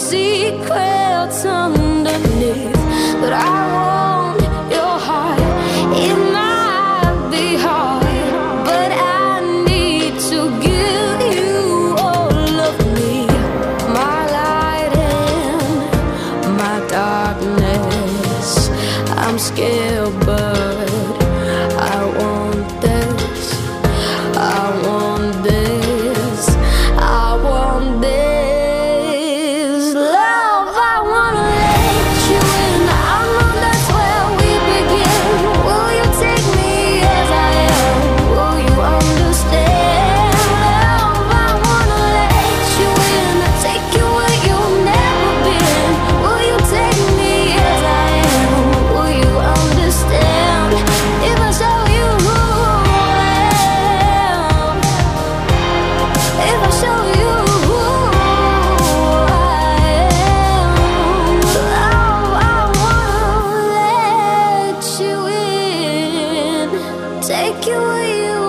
secrets underneath. But I want your heart. It might be hard, but I need to give you all of me. My light and my darkness. I'm scared, but I want this. I want this. I want this love. I wanna let you in. I know that's where we begin. Will you take me as I am? Will you understand? Love, I wanna let you in. Take you where you've never been. Will you take me as I am? Will you understand if I show you who I am? If I show you who I am, love, I wanna let you in. Take you where you